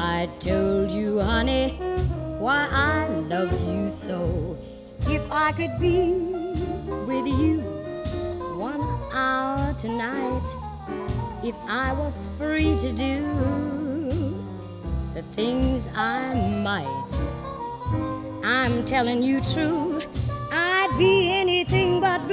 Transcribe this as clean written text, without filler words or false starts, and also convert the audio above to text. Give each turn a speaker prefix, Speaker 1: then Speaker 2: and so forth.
Speaker 1: I told you, honey, why I loved you so. If I could be with you 1 hour tonight, if I was free to do the things I might, I'm telling you true, I'd be anything but